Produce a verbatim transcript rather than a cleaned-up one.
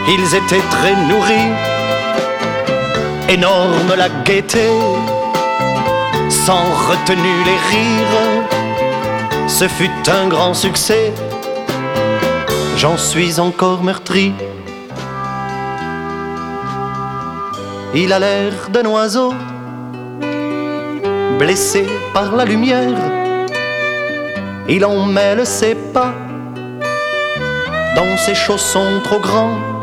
Ils étaient très nourris, énorme la gaieté, sans retenue les rires. Ce fut un grand succès, j'en suis encore meurtri. Il a l'air d'un oiseau, blessé par la lumière. Il emmêle ses pas dans ses chaussons trop grands.